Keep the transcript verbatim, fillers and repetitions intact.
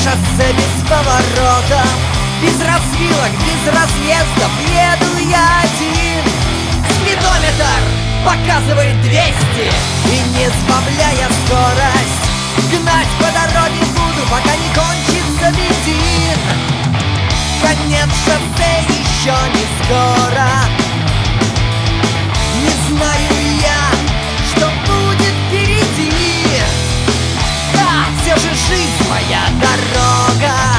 шоссе без поворота, без развилок, без разъездов еду я один. Спидометр показывает двести, и не сбавляя скорость, гнать по дороге буду, пока не кончится бензин. Конец шоссе еще не скоро. Не знаю я, что будет впереди. Да, все же жизнь моя дорога.